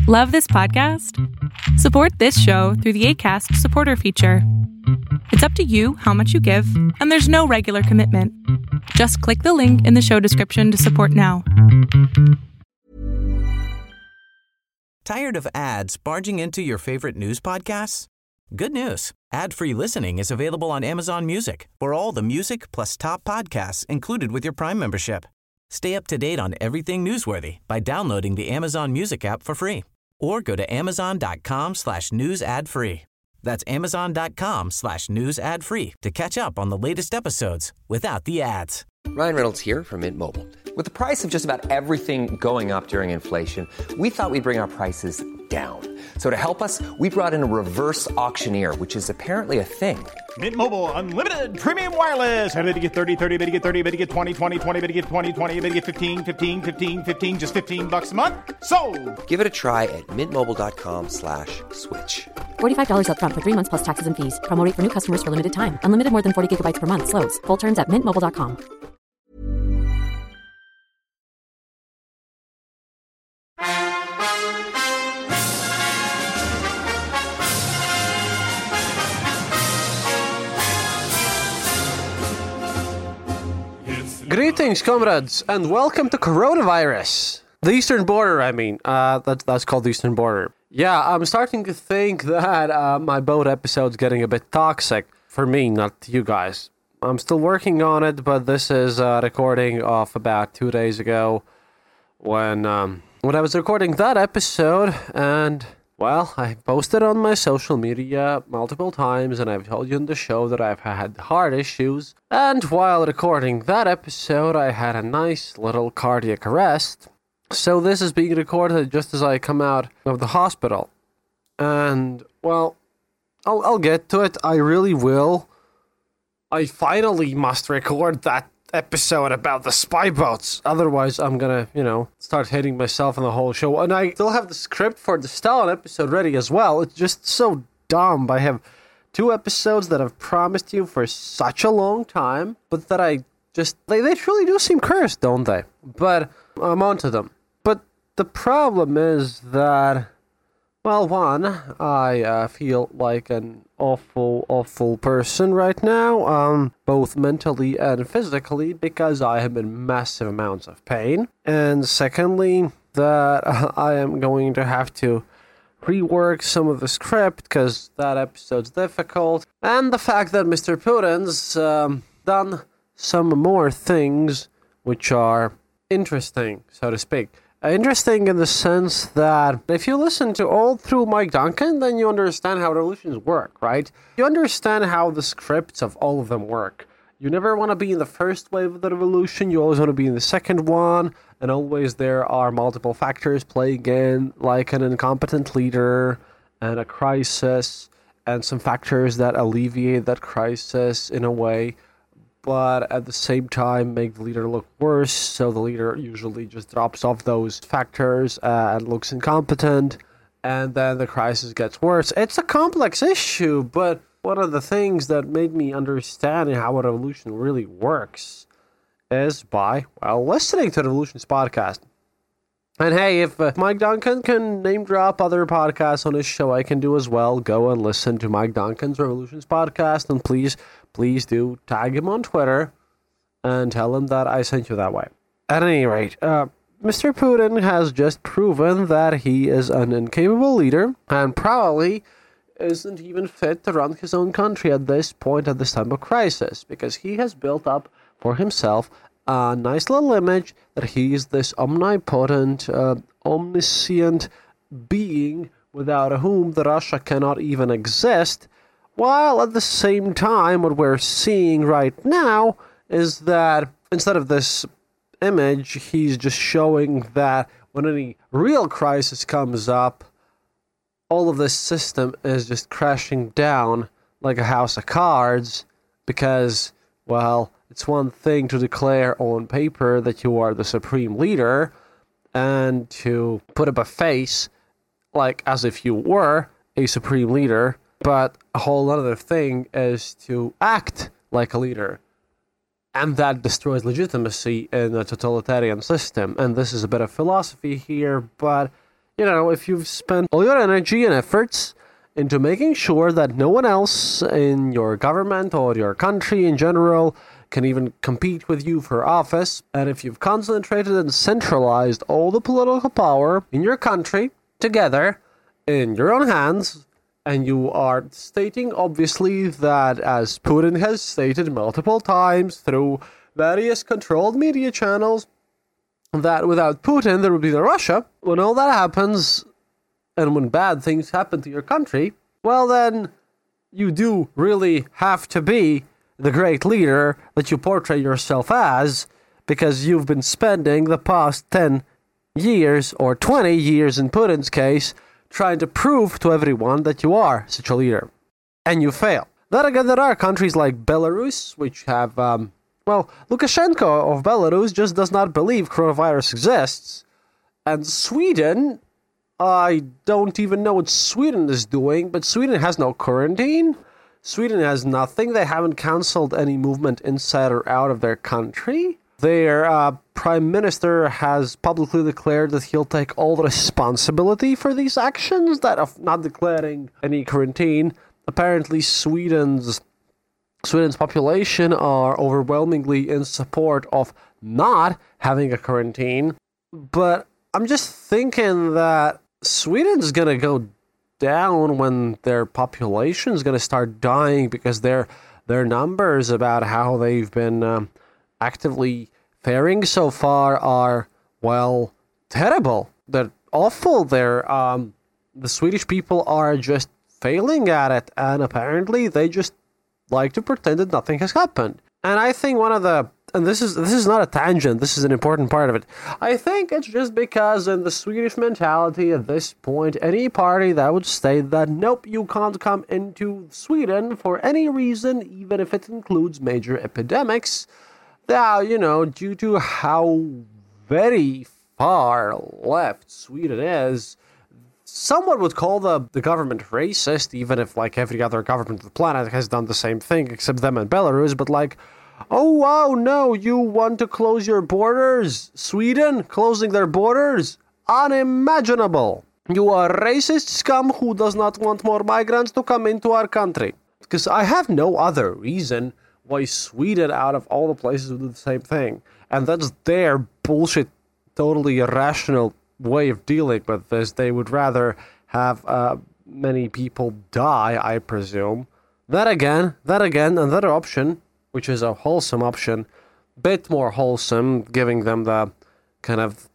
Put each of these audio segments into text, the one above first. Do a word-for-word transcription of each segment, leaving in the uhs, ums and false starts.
Love this podcast? Support this show through the Acast supporter feature. It's up to you how much you give, and there's no regular commitment. Just click the link in the show description to support now. Tired of ads barging into your favorite news podcasts? Good news. Ad-free listening is available on Amazon Music for all the music plus top podcasts included with your Prime membership. Stay up to date on everything newsworthy by downloading the Amazon Music app for free or go to amazon.com slash news ad free. That's amazon.com slash news ad free to catch up on the latest episodes without the ads. Ryan Reynolds here from Mint Mobile. With the price of just about everything going up during inflation, we thought we'd bring our prices down. So to help us, we brought in a reverse auctioneer, which is apparently a thing. Mint Mobile Unlimited Premium Wireless. How to get thirty, thirty, how to get thirty, how to get twenty, twenty, twenty, how to get twenty, twenty, how to get fifteen, fifteen, fifteen, fifteen, just fifteen bucks a month? Sold! Give it a try at mintmobile.com slash switch. forty-five dollars up front for three months plus taxes and fees. Promo rate for new customers for limited time. Unlimited more than forty gigabytes per month. Slows full terms at mint mobile dot com. Greetings, comrades, and welcome to Coronavirus. The Eastern Border, I mean. Uh, that's, that's called the Eastern Border. Yeah, I'm starting to think that uh, my boat episode's getting a bit toxic. For me, not you guys. I'm still working on it, but this is a recording of about two days ago when, um, when I was recording that episode, and... well, I posted on my social media multiple times, and I've told you in the show that I've had heart issues. And while recording that episode, I had a nice little cardiac arrest. So this is being recorded just as I come out of the hospital. And, well, I'll, I'll get to it. I really will. I finally must record that episode about the spy boats. Otherwise, I'm gonna, you know, start hating myself in the whole show. And I still have the script for the Stalin episode ready as well. It's just so dumb. I have two episodes that I've promised you for such a long time, but that I just, they, they truly do seem cursed, don't they? But I'm onto them. But the problem is that, well, one, I uh, feel like an awful, awful person right now, um, both mentally and physically, because I am in massive amounts of pain. And secondly, that uh, I am going to have to rework some of the script, because that episode's difficult. And the fact that Mister Putin's um, done some more things which are interesting, so to speak. Interesting in the sense that if you listen to all through Mike Duncan, then you understand how revolutions work, right? You understand how the scripts of all of them work. You never want to be in the first wave of the revolution, you always want to be in the second one, and always there are multiple factors playing in, like an incompetent leader, and a crisis, and some factors that alleviate that crisis in a way, but at the same time make the leader look worse, so the leader usually just drops off those factors uh, and looks incompetent, and then the crisis gets worse. It's a complex issue, but one of the things that made me understand how a revolution really works is by, well, listening to the Revolutions podcast. And hey, if uh, Mike Duncan can name drop other podcasts on his show, I can do as well. Go and listen to Mike Duncan's Revolutions podcast, and please, please do tag him on Twitter and tell him that I sent you that way. At any rate, uh, Mister Putin has just proven that he is an incapable leader and probably isn't even fit to run his own country at this point, at this time of crisis, because he has built up for himself a nice little image that he is this omnipotent, uh, omniscient being without whom the Russia cannot even exist, while at the same time what we're seeing right now is that instead of this image, he's just showing that when any real crisis comes up, all of this system is just crashing down like a house of cards because, well, it's one thing to declare on paper that you are the supreme leader and to put up a face like as if you were a supreme leader, but a whole other thing is to act like a leader. And that destroys legitimacy in a totalitarian system. And this is a bit of philosophy here, but you know, if you've spent all your energy and efforts into making sure that no one else in your government or your country in general can even compete with you for office, and if you've concentrated and centralized all the political power in your country together in your own hands, and you are stating obviously that, as Putin has stated multiple times through various controlled media channels, that without Putin there would be no Russia. When all that happens, and when bad things happen to your country, well then, you do really have to be the great leader that you portray yourself as, because you've been spending the past ten years, or twenty years in Putin's case, trying to prove to everyone that you are such a leader. And you fail. Then again, there are countries like Belarus, which have, um, well, Lukashenko of Belarus just does not believe coronavirus exists. And Sweden, I don't even know what Sweden is doing, but Sweden has no quarantine. Sweden has nothing. They haven't cancelled any movement inside or out of their country. Their uh, prime minister has publicly declared that he'll take all the responsibility for these actions, that of not declaring any quarantine. Apparently, Sweden's Sweden's population are overwhelmingly in support of not having a quarantine. But I'm just thinking that Sweden's gonna go down when their population's gonna start dying, because their their numbers about how they've been um, actively faring so far are, well, terrible. They're awful. They're um, the Swedish people are just failing at it, and apparently they just like to pretend that nothing has happened. And I think one of the and this is this is not a tangent, this is an important part of it. I think it's just because in the Swedish mentality at this point, any party that would state that, nope, you can't come into Sweden for any reason, even if it includes major epidemics, now, you know, due to how very far left Sweden is, someone would call the, the government racist, even if, like, every other government on the planet has done the same thing, except them and Belarus, but, like, oh, wow, no, you want to close your borders? Sweden closing their borders? Unimaginable. You are a racist scum who does not want more migrants to come into our country. Because I have no other reason why Sweden, out of all the places, would do the same thing. And that's their bullshit, totally irrational way of dealing with this. They would rather have uh, many people die, I presume. That again, that again, another option, which is a wholesome option, bit more wholesome, giving them the kind of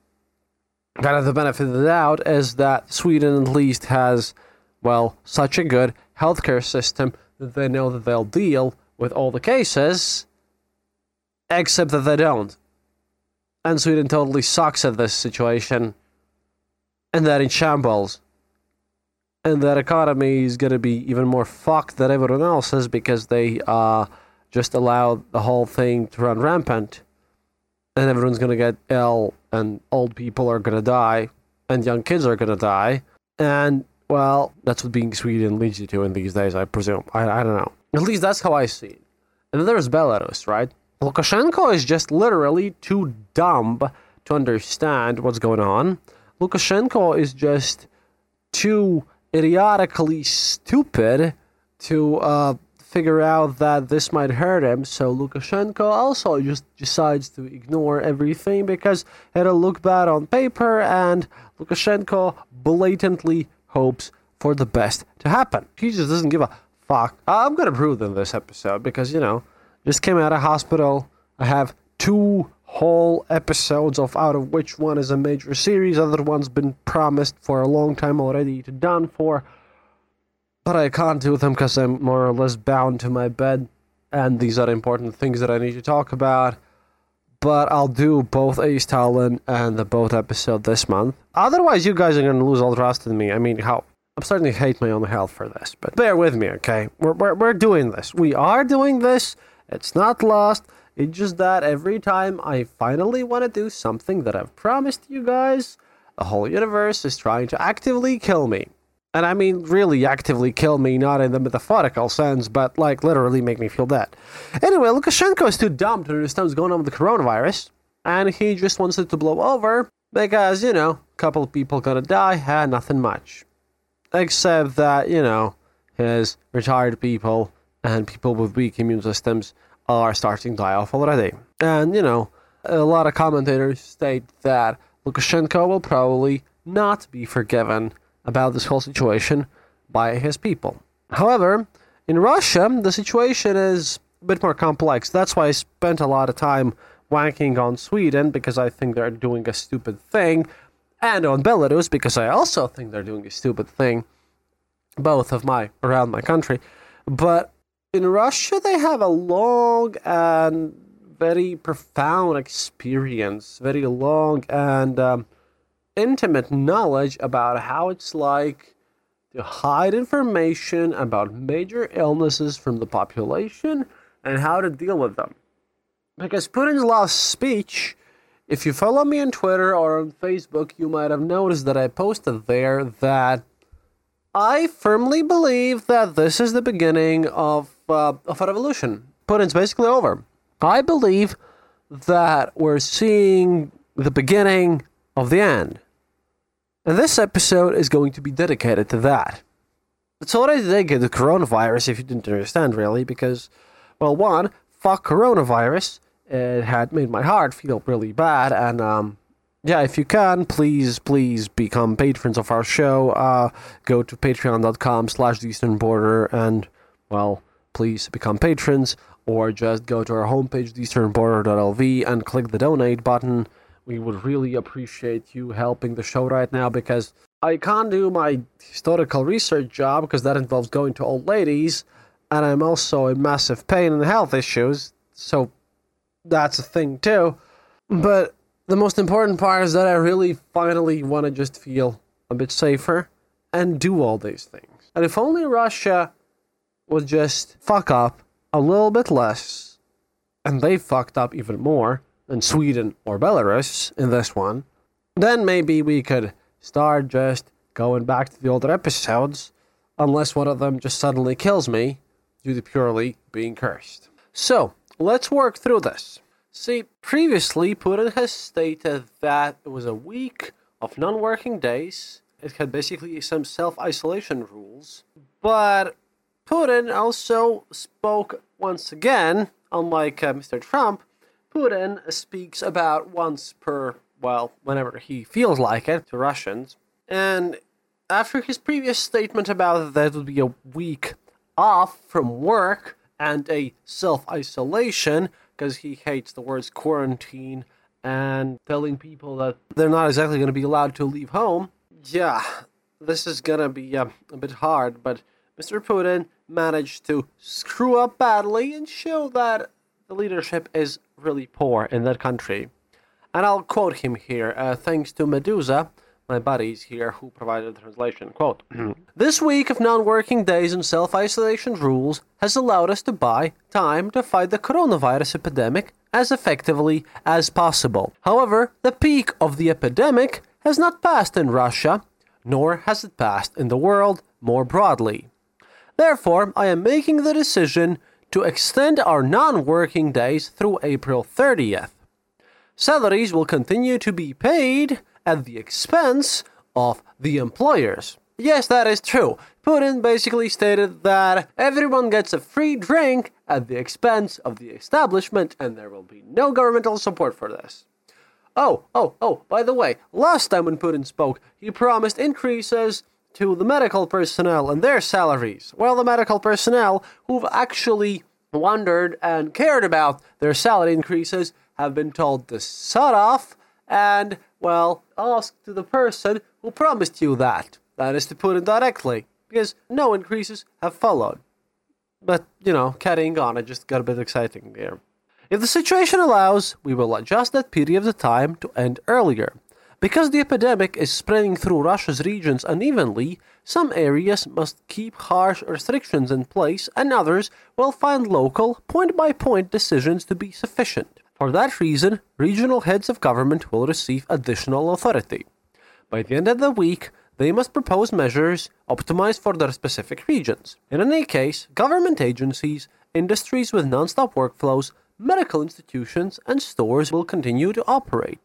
kind of the benefit of the doubt, is that Sweden at least has, well, such a good healthcare system that they know that they'll deal with all the cases, except that they don't. And Sweden totally sucks at this situation, and they're in shambles. And their economy is going to be even more fucked than everyone else's, because they uh, just allow the whole thing to run rampant. And everyone's going to get ill, and old people are going to die, and young kids are going to die. And, well, that's what being Sweden leads you to in these days, I presume. I, I don't know. At least that's how I see it. And then there's Belarus, right? Lukashenko is just literally too dumb to understand what's going on. Lukashenko is just too idiotically stupid to uh, figure out that this might hurt him. So Lukashenko also just decides to ignore everything because it'll look bad on paper, and Lukashenko blatantly hopes for the best to happen. He just doesn't give a fuck. I'm gonna prove in this episode because, you know, just came out of hospital. I have two whole episodes, of out of which one is a major series, other one's been promised for a long time already to done for, but I can't do them because I'm more or less bound to my bed, and these are important things that I need to talk about. But I'll do both Ace Talon and the boat episode this month. Otherwise, you guys are going to lose all trust in me. I mean, how I'm starting to hate my own health for this, but bear with me, okay? We're, we're, we're doing this. We are doing this. It's not lost. It's just that every time I finally want to do something that I've promised you guys, the whole universe is trying to actively kill me. And I mean really actively kill me, not in the metaphorical sense, but like literally make me feel dead. Anyway, Lukashenko is too dumb to understand what's going on with the coronavirus, and he just wants it to blow over because, you know, couple of people gonna die, had nothing much. Except that, you know, his retired people and people with weak immune systems are starting to die off already. And, you know, a lot of commentators state that Lukashenko will probably not be forgiven about this whole situation by his people. However, in Russia, the situation is a bit more complex. That's why I spent a lot of time wanking on Sweden, because I think they're doing a stupid thing, and on Belarus, because I also think they're doing a stupid thing, both of my, around my country. But in Russia, they have a long and very profound experience, very long and um, intimate knowledge about how it's like to hide information about major illnesses from the population and how to deal with them. Because Putin's last speech, if you follow me on Twitter or on Facebook, you might have noticed that I posted there that I firmly believe that this is the beginning of, uh, of a revolution. Putin's basically over. I believe that we're seeing the beginning of the end. And this episode is going to be dedicated to that. It's already dedicated to coronavirus, if you didn't understand, really, because, well, one, fuck coronavirus. It had made my heart feel really bad, and, um, yeah, if you can, please, please become patrons of our show. Uh, go to patreon.com slash the Eastern Border, and, well, please become patrons, or just go to our homepage, the eastern border dot l v, and click the donate button. We would really appreciate you helping the show right now, because I can't do my historical research job, because that involves going to old ladies, and I'm also in massive pain and health issues, so that's a thing too. But the most important part is that I really finally want to just feel a bit safer and do all these things. And if only Russia would just fuck up a little bit less, and they fucked up even more than Sweden or Belarus in this one, then maybe we could start just going back to the older episodes, unless one of them just suddenly kills me due to purely being cursed. So, let's work through this. See, previously, Putin has stated that it was a week of non-working days. It had basically some self-isolation rules. But Putin also spoke once again, unlike uh, Mister Trump. Putin speaks about once per, well, whenever he feels like it, to Russians. And after his previous statement about that it would be a week off from work and a self-isolation, because he hates the words quarantine and telling people that they're not exactly going to be allowed to leave home. Yeah, this is going to be uh, a bit hard, but Mister Putin managed to screw up badly and show that the leadership is really poor in that country. And I'll quote him here, uh, thanks to Medusa, my buddies here who provided the translation. Quote, "This week of non-working days and self-isolation rules has allowed us to buy time to fight the coronavirus epidemic as effectively as possible. However, the peak of the epidemic has not passed in Russia, nor has it passed in the world more broadly. Therefore, I am making the decision to extend our non-working days through April thirtieth. Salaries will continue to be paid at the expense of the employers." Yes, that is true. Putin basically stated that everyone gets a free drink at the expense of the establishment, and there will be no governmental support for this. Oh, oh, oh, by the way, last time when Putin spoke, he promised increases to the medical personnel and their salaries. Well, the medical personnel who've actually wondered and cared about their salary increases have been told to shut off and, well, ask to the person who promised you that. That is to Putin directly, because no increases have followed. But, you know, carrying on, it just got a bit exciting here. If the situation allows, we will adjust that period of time to end earlier. Because the epidemic is spreading through Russia's regions unevenly, some areas must keep harsh restrictions in place and others will find local, point-by-point decisions to be sufficient. For that reason, regional heads of government will receive additional authority. By the end of the week, they must propose measures optimized for their specific regions. In any case, government agencies, industries with non-stop workflows, medical institutions, and stores will continue to operate.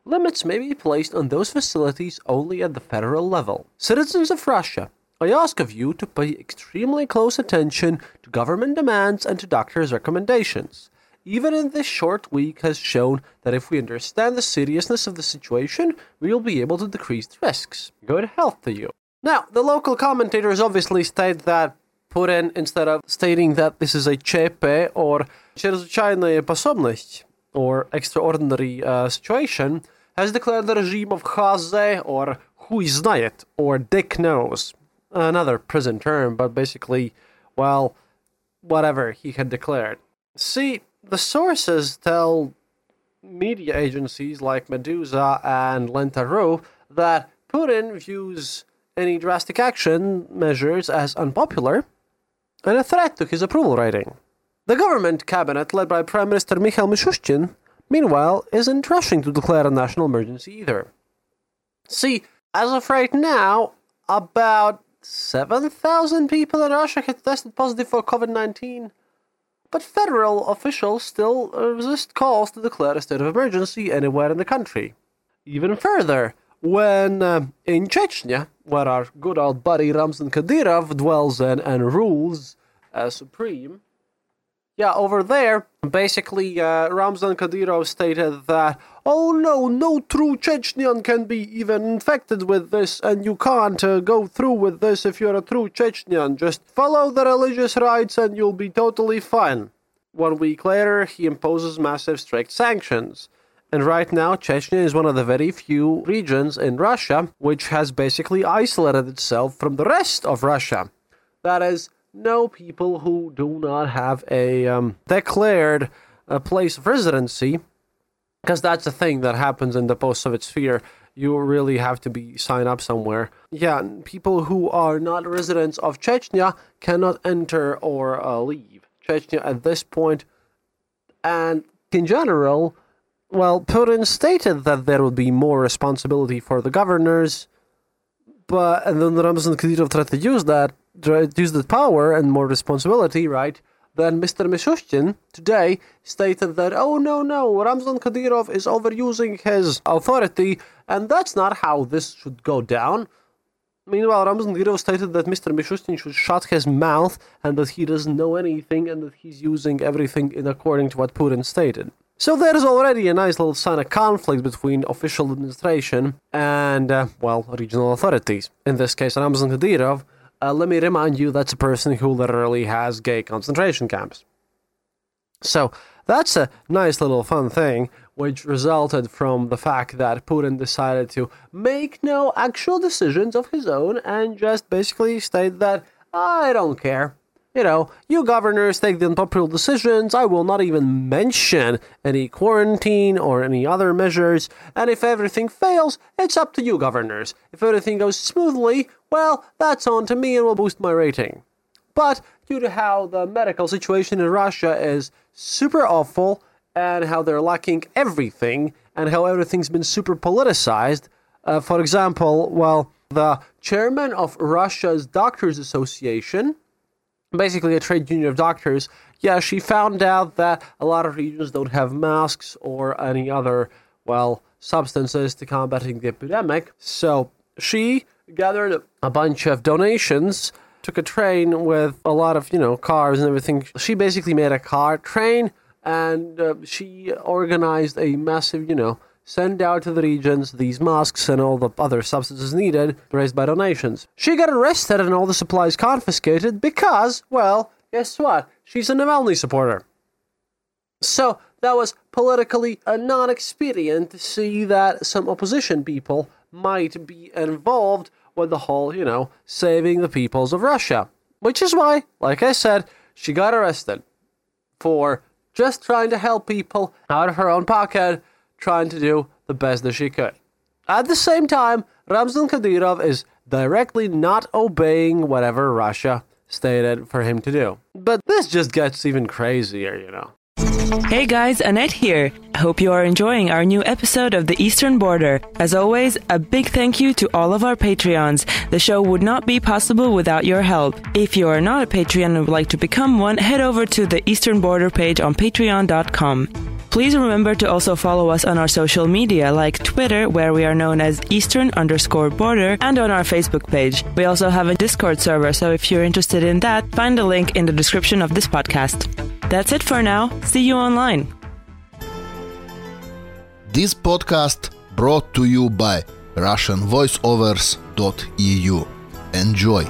limits may be placed on those facilities only at the federal level. Citizens of Russia, I ask of you to pay extremely close attention to government demands and to doctors' recommendations. Even in this short week has shown that if we understand the seriousness of the situation, we will be able to decrease the risks. Good health to you. Now, the local commentators obviously state that Putin, instead of stating that this is a ЧП or чрезвычайная способность or extraordinary uh, situation, has declared the regime of Хазе or Хуй знает or Dick knows. Another prison term, but basically, well, whatever he had declared. See, the sources tell media agencies like Meduza and Lenta.ru that Putin views any drastic action measures as unpopular and a threat to his approval rating. The government cabinet, led by Prime Minister Mikhail Mishustin, meanwhile, isn't rushing to declare a national emergency either. See, as of right now, about seven thousand people in Russia have tested positive for COVID nineteen, but federal officials still resist calls to declare a state of emergency anywhere in the country. Even further, when uh, in Chechnya, where our good old buddy Ramzan Kadyrov dwells in and rules as supreme, yeah, over there, basically, uh, Ramzan Kadyrov stated that, oh no, no true Chechnyan can be even infected with this, and you can't uh, go through with this if you're a true Chechnyan. Just follow the religious rites and you'll be totally fine. One week later, he imposes massive strict sanctions. And right now, Chechnya is one of the very few regions in Russia which has basically isolated itself from the rest of Russia. That is, no people who do not have a um, declared uh, place of residency, because that's the thing that happens in the post-Soviet sphere. You really have to be signed up somewhere. Yeah, people who are not residents of Chechnya cannot enter or uh, leave Chechnya at this point. And in general, well, Putin stated that there would be more responsibility for the governors, but and then Ramzan Kadyrov tried to use that, tried to use the power and more responsibility, right? Then Mister Mishustin today stated that, oh no, no, Ramzan Kadyrov is overusing his authority, and that's not how this should go down. Meanwhile, Ramzan Kadyrov stated that Mister Mishustin should shut his mouth and that he doesn't know anything and that he's using everything in according to what Putin stated. So there's already a nice little sign of conflict between official administration and, uh, well, regional authorities. In this case, Ramzan Kadyrov, uh, let me remind you, that's a person who literally has gay concentration camps. So that's a nice little fun thing, which resulted from the fact that Putin decided to make no actual decisions of his own and just basically state that, I don't care. You know, you governors take the unpopular decisions. I will not even mention any quarantine or any other measures. And if everything fails, it's up to you governors. If everything goes smoothly, well, that's on to me and will boost my rating. But due to how the medical situation in Russia is super awful and how they're lacking everything and how everything's been super politicized, uh, for example, well, the chairman of Russia's Doctors Association, basically a trade union of doctors, yeah, she found out that a lot of regions don't have masks or any other, well, substances to combating the epidemic. So she gathered a bunch of donations, took a train with a lot of, you know, cars and everything. She basically made a car train, and uh, she organized a massive, you know, send out to the regions these masks and all the other substances needed, raised by donations. She got arrested and all the supplies confiscated because, well, guess what? She's a Navalny supporter. So that was politically a non-expedient to see that some opposition people might be involved with the whole, you know, saving the peoples of Russia. Which is why, like I said, she got arrested for just trying to help people out of her own pocket, trying to do the best that she could. At the same time, Ramzan Kadyrov is directly not obeying whatever Russia stated for him to do. But this just gets even crazier, you know. Hey guys, Annette here. I hope you are enjoying our new episode of The Eastern Border. As always, a big thank you to all of our Patreons. The show would not be possible without your help. If you are not a Patreon and would like to become one, head over to the Eastern Border page on patreon dot com. Please remember to also follow us on our social media like Twitter, where we are known as Eastern underscore border, and on our Facebook page. We also have a Discord server, so if you're interested in that, find the link in the description of this podcast. That's it for now. See you online. This podcast brought to you by Russian Voiceovers dot e u. Enjoy.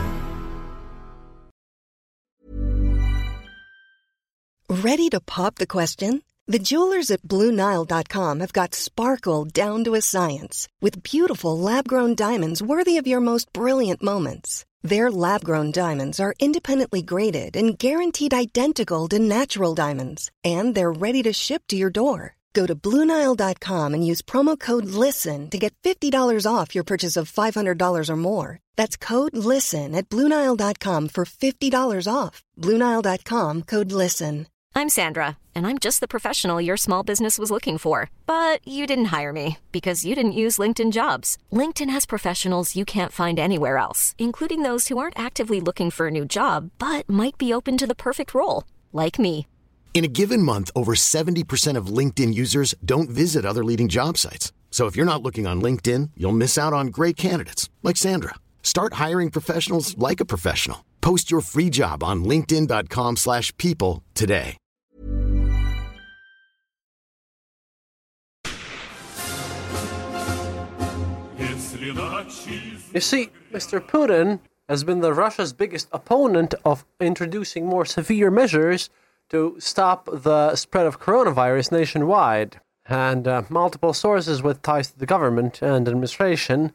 Ready to pop the question? The jewelers at Blue Nile dot com have got sparkle down to a science with beautiful lab-grown diamonds worthy of your most brilliant moments. Their lab-grown diamonds are independently graded and guaranteed identical to natural diamonds, and they're ready to ship to your door. Go to Blue Nile dot com and use promo code LISTEN to get fifty dollars off your purchase of five hundred dollars or more. That's code LISTEN at Blue Nile dot com for fifty dollars off. Blue Nile dot com, code LISTEN. I'm Sandra, and I'm just the professional your small business was looking for. But you didn't hire me because you didn't use LinkedIn Jobs. LinkedIn has professionals you can't find anywhere else, including those who aren't actively looking for a new job, but might be open to the perfect role, like me. In a given month, over seventy percent of LinkedIn users don't visit other leading job sites. So if you're not looking on LinkedIn, you'll miss out on great candidates like Sandra. Start hiring professionals like a professional. Post your free job on linkedin dot com slash people today. You see, Mister Putin has been the Russia's biggest opponent of introducing more severe measures to stop the spread of coronavirus nationwide. And uh, multiple sources with ties to the government and administration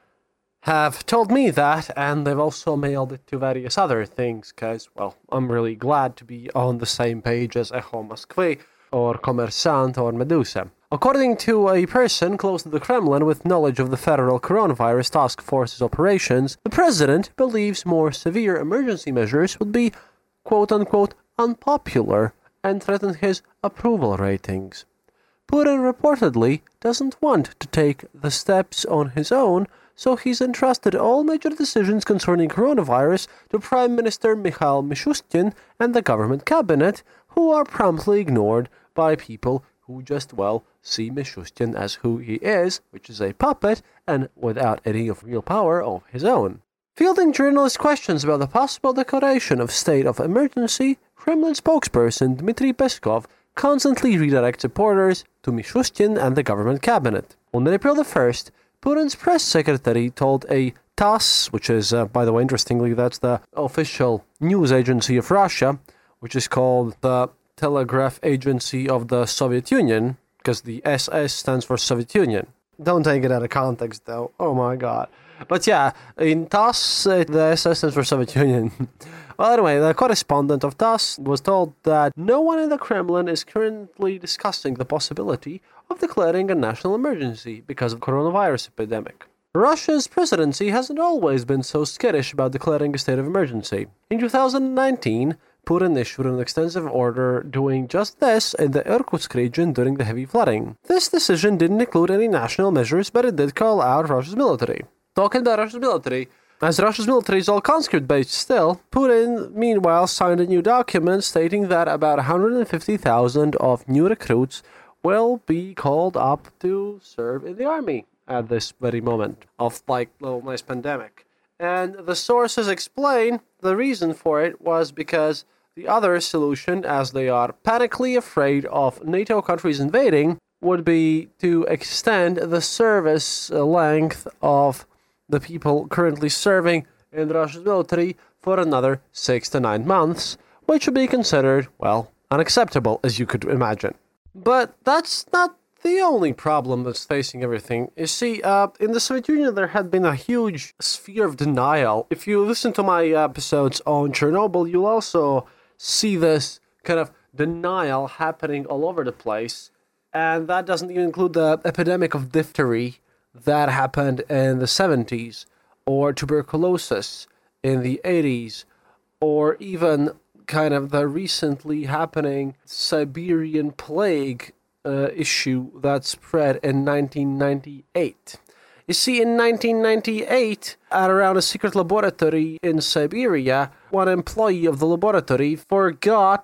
have told me that, and they've also mailed it to various other things, because, well, I'm really glad to be on the same page as Echo Moskvy, or Kommersant, or Medusa. According to a person close to the Kremlin with knowledge of the Federal Coronavirus Task Force's operations, the president believes more severe emergency measures would be, quote-unquote, unpopular and threaten his approval ratings. Putin reportedly doesn't want to take the steps on his own, so he's entrusted all major decisions concerning coronavirus to Prime Minister Mikhail Mishustin and the government cabinet, who are promptly ignored by people who just, well, see Mishustin as who he is, which is a puppet, and without any of real power of his own. Fielding journalist questions about the possible declaration of state of emergency, Kremlin spokesperson Dmitry Peskov constantly redirects supporters to Mishustin and the government cabinet. On April the first, Putin's press secretary told a TASS, which is, uh, by the way, interestingly, that's the official news agency of Russia, which is called the Telegraph Agency of the Soviet Union, because the S S stands for Soviet Union. Don't take it out of context, though. Oh my god. But yeah, in TASS, uh, the S S stands for Soviet Union. Well, anyway, the correspondent of TASS was told that no one in the Kremlin is currently discussing the possibility of declaring a national emergency because of coronavirus epidemic. Russia's presidency hasn't always been so skittish about declaring a state of emergency. In two thousand nineteen, Putin issued an extensive order doing just this in the Irkutsk region during the heavy flooding. This decision didn't include any national measures, but it did call out Russia's military. Talking about Russia's military, as Russia's military is all conscript-based still, Putin, meanwhile, signed a new document stating that about one hundred fifty thousand of new recruits will be called up to serve in the army at this very moment of, like, little nice pandemic. And the sources explain the reason for it was because the other solution, as they are panically afraid of NATO countries invading, would be to extend the service length of the people currently serving in Russia's military for another six to nine months, which would be considered, well, unacceptable, as you could imagine. But that's not the only problem that's facing everything. You see, uh, in the Soviet Union, there had been a huge sphere of denial. If you listen to my episodes on Chernobyl, you'll also see this kind of denial happening all over the place. And that doesn't even include the epidemic of diphthery that happened in the seventies, or tuberculosis in the eighties, or even kind of the recently happening Siberian plague uh, issue that spread in nineteen ninety-eight. You see, in nineteen ninety-eight, at around a secret laboratory in Siberia, one employee of the laboratory forgot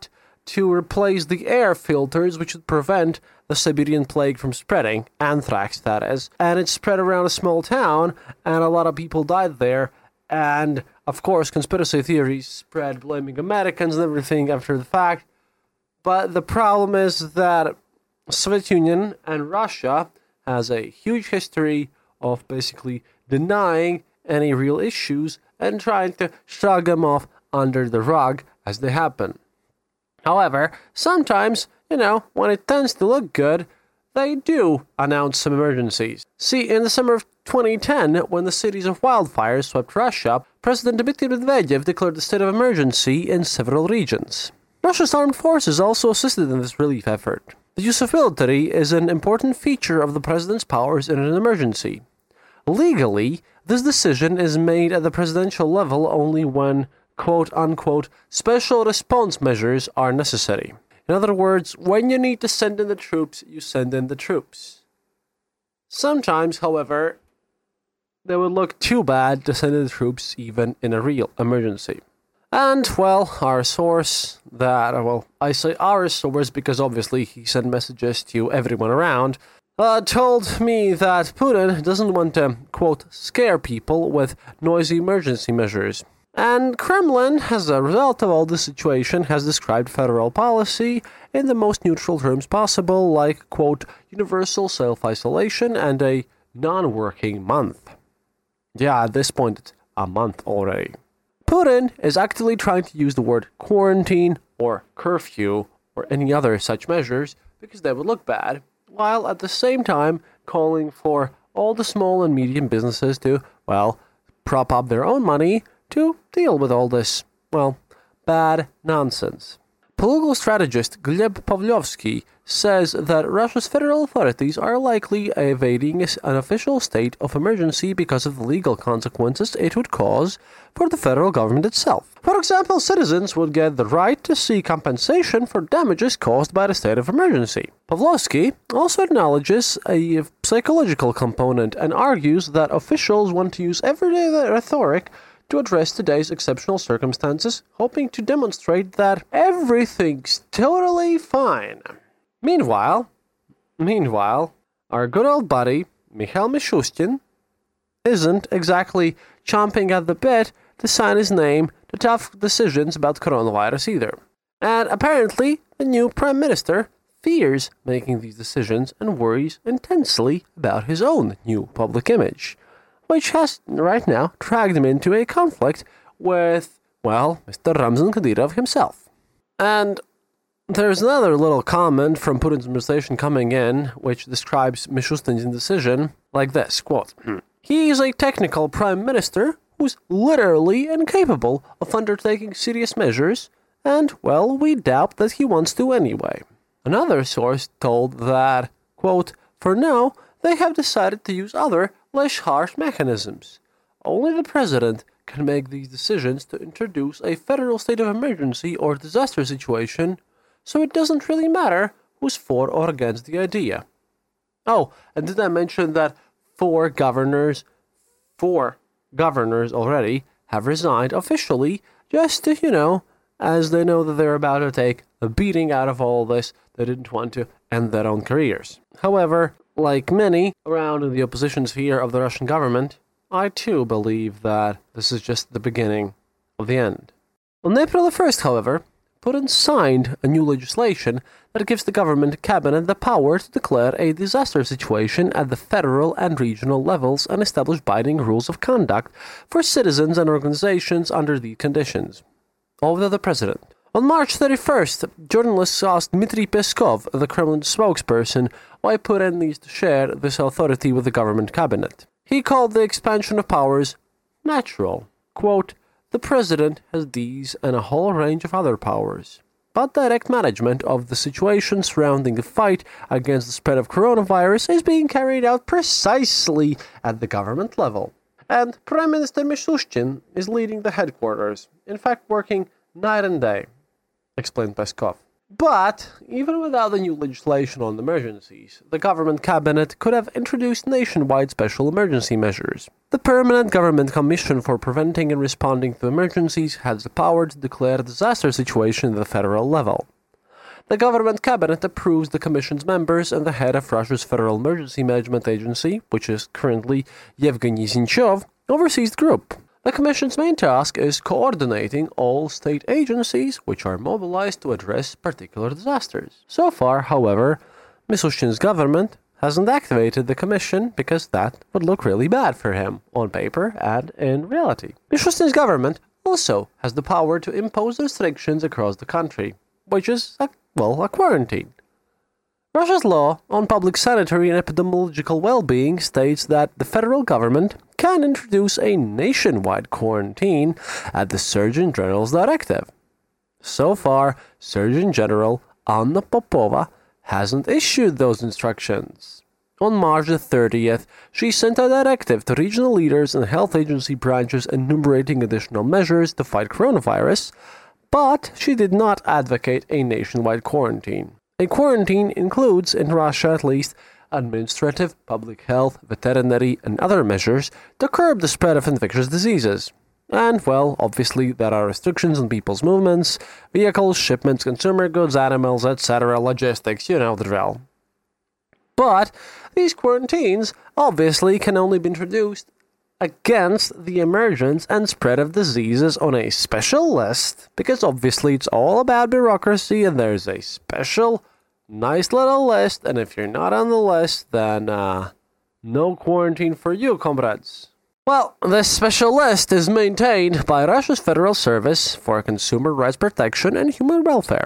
to replace the air filters which would prevent the Siberian plague from spreading, anthrax that is, and it spread around a small town, and a lot of people died there, and of course conspiracy theories spread blaming Americans and everything after the fact. But the problem is that Soviet Union and Russia has a huge history of basically denying any real issues and trying to shrug them off under the rug as they happen. However, sometimes, you know, when it tends to look good, they do announce some emergencies. See, in the summer of twenty ten, when the series of wildfires swept Russia, President Dmitry Medvedev declared a state of emergency in several regions. Russia's armed forces also assisted in this relief effort. The use of military is an important feature of the president's powers in an emergency. Legally, this decision is made at the presidential level only when, quote-unquote, special response measures are necessary. In other words, when you need to send in the troops, you send in the troops. Sometimes, however, they would look too bad to send in the troops even in a real emergency. And, well, our source that, well, I say our source because obviously he sent messages to everyone around, uh, told me that Putin doesn't want to, quote, scare people with noisy emergency measures. And Kremlin, as a result of all this situation, has described federal policy in the most neutral terms possible, like, quote, universal self-isolation and a non-working month. Yeah, at this point, it's a month already. Putin is actively trying to use the word quarantine or curfew or any other such measures because they would look bad, while at the same time calling for all the small and medium businesses to, well, prop up their own money to deal with all this, well, bad nonsense. Political strategist Gleb Pavlovsky says that Russia's federal authorities are likely evading an official state of emergency because of the legal consequences it would cause for the federal government itself. For example, citizens would get the right to seek compensation for damages caused by the state of emergency. Pavlovsky also acknowledges a psychological component and argues that officials want to use everyday rhetoric to address today's exceptional circumstances, hoping to demonstrate that everything's totally fine. Meanwhile, meanwhile, our good old buddy, Mikhail Mishustin, isn't exactly chomping at the bit to sign his name to tough decisions about coronavirus either. And apparently, the new prime minister fears making these decisions and worries intensely about his own new public image, which has, right now, dragged him into a conflict with, well, Mister Ramzan Kadyrov himself. And there's another little comment from Putin's administration coming in, which describes Mishustin's indecision like this, quote, he is a technical prime minister who's literally incapable of undertaking serious measures, and, well, we doubt that he wants to anyway. Another source told that, quote, for now, they have decided to use other, less harsh mechanisms. Only the president can make these decisions to introduce a federal state of emergency or disaster situation, so it doesn't really matter who's for or against the idea. Oh, and did I mention that four governors, four governors already have resigned officially just to, you know, as they know that they're about to take a beating out of all this, they didn't want to end their own careers. However, like many around in the opposition sphere of the Russian government, I too believe that this is just the beginning of the end. On April the first, however, Putin signed a new legislation that gives the government cabinet the power to declare a disaster situation at the federal and regional levels and establish binding rules of conduct for citizens and organizations under these conditions. Over to the president. On March thirty-first, journalists asked Dmitry Peskov, the Kremlin spokesperson, why Putin needs to share this authority with the government cabinet. He called the expansion of powers natural. Quote, the president has these and a whole range of other powers, but direct management of the situation surrounding the fight against the spread of coronavirus is being carried out precisely at the government level. And Prime Minister Mishustin is leading the headquarters, in fact working night and day, explained Peskov. But, even without the new legislation on emergencies, the government cabinet could have introduced nationwide special emergency measures. The Permanent Government Commission for Preventing and Responding to Emergencies has the power to declare a disaster situation at the federal level. the government cabinet approves the commission's members, and the head of Russia's Federal Emergency Management Agency, which is currently Yevgeny Zinchov, oversees the group. The commission's main task is coordinating all state agencies which are mobilized to address particular disasters. So far, however, Mishustin's government hasn't activated the commission because that would look really bad for him on paper and in reality. Mishustin's government also has the power to impose restrictions across the country, which is, a, well, a quarantine. Russia's law on public sanitary and epidemiological well-being states that the federal government can introduce a nationwide quarantine at the Surgeon General's directive. So far, Surgeon General Anna Popova hasn't issued those instructions. On March the thirtieth, she sent a directive to regional leaders and health agency branches enumerating additional measures to fight coronavirus, but she did not advocate a nationwide quarantine. A quarantine includes, in Russia at least, administrative, public health, veterinary, and other measures to curb the spread of infectious diseases. And, well, obviously there are restrictions on people's movements, vehicles, shipments, consumer goods, animals, et cetera, logistics, you know the drill. But these quarantines obviously can only be introduced against the emergence and spread of diseases on a special list, because obviously it's all about bureaucracy and there's a special, nice little list, and if you're not on the list, then uh, no quarantine for you, comrades. Well, this special list is maintained by Russia's Federal Service for Consumer Rights Protection and Human Welfare.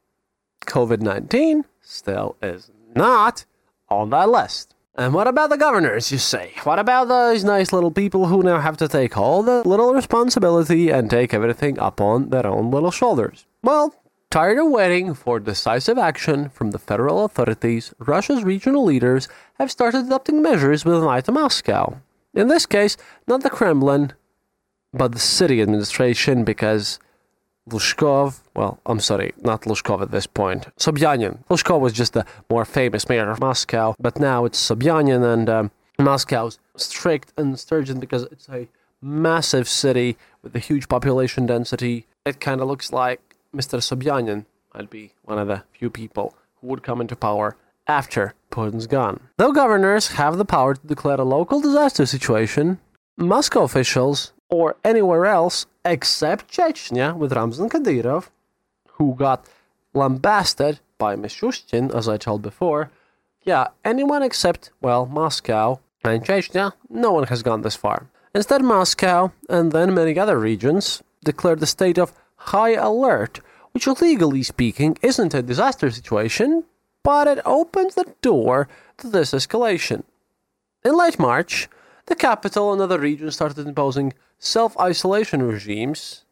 COVID nineteen still is not on that list. And what about the governors, you say? What about those nice little people who now have to take all the little responsibility and take everything up on their own little shoulders? Well, tired of waiting for decisive action from the federal authorities, Russia's regional leaders have started adopting measures with an eye to Moscow. In this case, not the Kremlin, but the city administration, because Lushkov, well, I'm sorry, not Lushkov at this point, Sobyanin. Lushkov was just the more famous mayor of Moscow, but now it's Sobyanin, and um, Moscow's strict and stringent because it's a massive city with a huge population density. It kind of looks like Mister Sobyanin might be one of the few people who would come into power after Putin's gone. Though governors have the power to declare a local disaster situation, Moscow officials, or anywhere else except Chechnya with Ramzan Kadyrov, who got lambasted by Mishustin, as I told before, yeah, anyone except, well, Moscow and Chechnya, no one has gone this far. Instead, Moscow, and then many other regions, declared a state of high alert, which legally speaking isn't a disaster situation, but it opens the door to this escalation. In late March, the capital and other regions started imposing self-isolation regimes,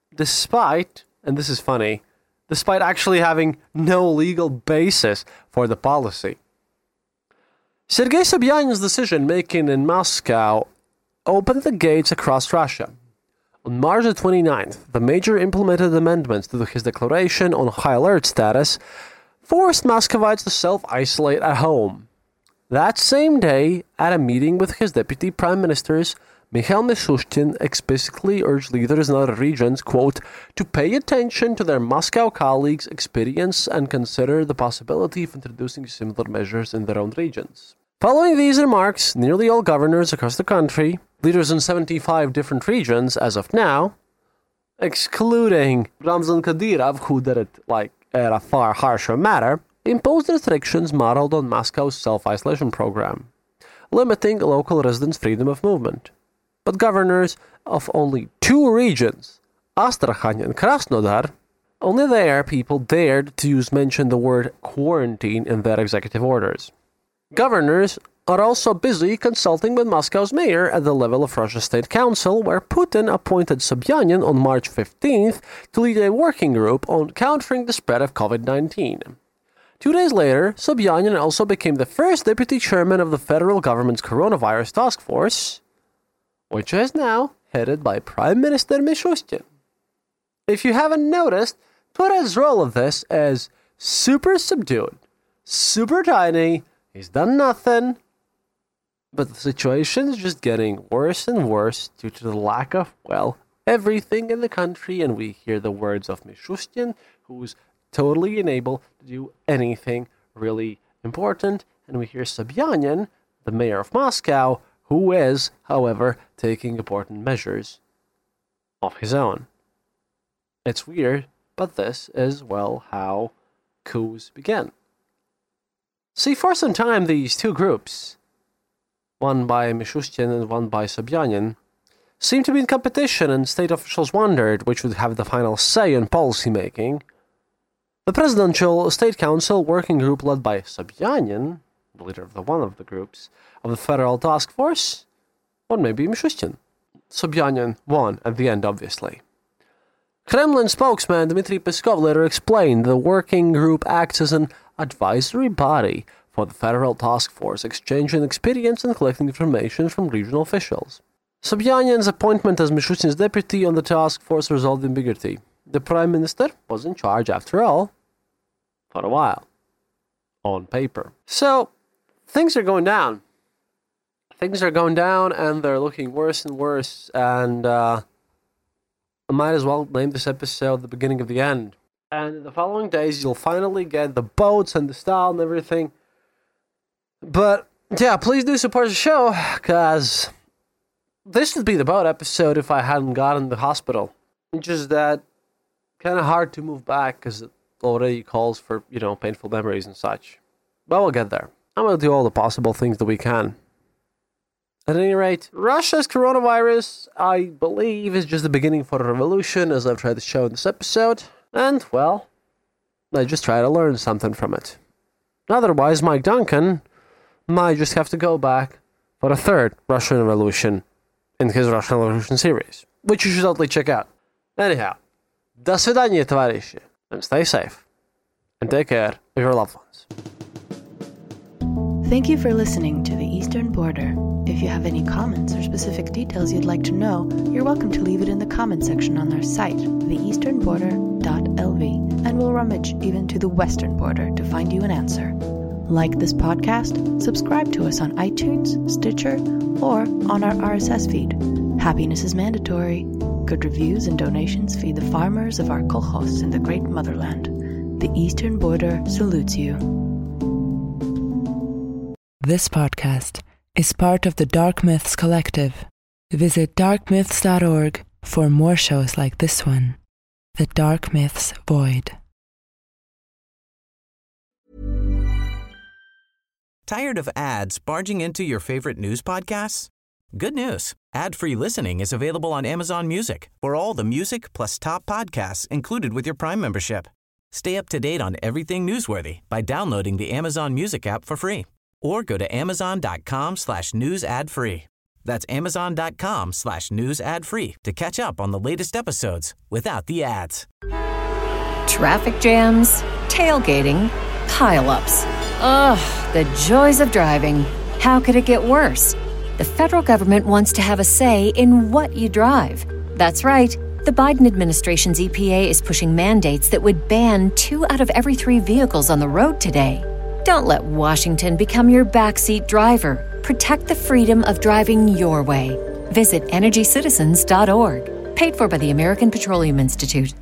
despite, and this is funny, despite actually having no legal basis for the policy. Sergei Sobyanin's decision-making in Moscow opened the gates across Russia. On March the twenty-ninth, the major implemented amendments to his declaration on high alert status forced Muscovites to self-isolate at home. That same day, at a meeting with his deputy prime ministers, Mikhail Mishustin explicitly urged leaders in other regions, quote, to pay attention to their Moscow colleagues' experience and consider the possibility of introducing similar measures in their own regions. Following these remarks, nearly all governors across the country, leaders in seventy-five different regions as of now, excluding Ramzan Kadyrov, who did it like in a far harsher manner, imposed restrictions modeled on Moscow's self-isolation program, limiting local residents' freedom of movement. But governors of only two regions, Astrakhan and Krasnodar, only there people dared to use mention the word quarantine in their executive orders. Governors are also busy consulting with Moscow's mayor at the level of Russia's State Council, where Putin appointed Sobyanin on March fifteenth to lead a working group on countering the spread of COVID nineteen. Two days later, Sobyanin also became the first deputy chairman of the federal government's coronavirus task force, which is now headed by Prime Minister Mishustin. If you haven't noticed, Twitter's role of this is super subdued, super tiny, he's done nothing, but the situation is just getting worse and worse due to the lack of, well, everything in the country, and we hear the words of Mishustin, who's totally unable to do anything really important. And we hear Sobyanin, the mayor of Moscow, who is, however, taking important measures of his own. It's weird, but this is, well, how coups begin. See, for some time, these two groups, one by Mishustin and one by Sobyanin, seemed to be in competition, and state officials wondered which would have the final say in policy making. The Presidential State Council working group led by Sobyanin, the leader of the one of the groups, of the Federal Task Force, or maybe Mishustin. Sobyanin won at the end, obviously. Kremlin spokesman Dmitry Peskov later explained the working group acts as an advisory body for the Federal Task Force, exchanging experience and collecting information from regional officials. Sobyanin's appointment as Mishustin's deputy on the task force resolved ambiguity. The prime minister was in charge, after all, for a while, on paper. So, things are going down. Things are going down, and they're looking worse and worse, and uh, I might as well name this episode The Beginning of the End. And in the following days, you'll finally get the boats and the style and everything. But, yeah, please do support the show, because this would be the boat episode if I hadn't gotten the hospital. It's just that kind of hard to move back, because it already calls for, you know, painful memories and such. But we'll get there. I'm going to do all the possible things that we can. At any rate, Russia's coronavirus, I believe, is just the beginning for a revolution, as I've tried to show in this episode. And, well, I just try to learn something from it. Otherwise, Mike Duncan might just have to go back for a third Russian revolution in his Russian Revolution series, which you should totally check out. Anyhow, до свидания, товарищи, and stay safe, and take care of your loved ones. Thank you for listening to The Eastern Border. If you have any comments or specific details you'd like to know, you're welcome to leave it in the comment section on our site, the eastern border dot l v, and we'll rummage even to the western border to find you an answer. Like this podcast, subscribe to us on iTunes, Stitcher, or on our R S S feed. Happiness is mandatory. Good reviews and donations feed the farmers of our kolkhoz in the great motherland. The Eastern Border salutes you. This podcast is part of the Dark Myths Collective. Visit dark myths dot org for more shows like this one. The Dark Myths Void. Tired of ads barging into your favorite news podcasts? Good news. Ad-free listening is available on Amazon Music for all the music plus top podcasts included with your Prime membership. Stay up to date on everything newsworthy by downloading the Amazon Music app for free. Or go to amazon.com slash news ad free. That's amazon.com slash news ad free to catch up on the latest episodes without the ads. Traffic jams, tailgating, pile-ups. Ugh, the joys of driving. How could it get worse? The federal government wants to have a say in what you drive. That's right. The Biden administration's E P A is pushing mandates that would ban two out of every three vehicles on the road today. Don't let Washington become your backseat driver. Protect the freedom of driving your way. Visit energy citizens dot org. Paid for by the American Petroleum Institute.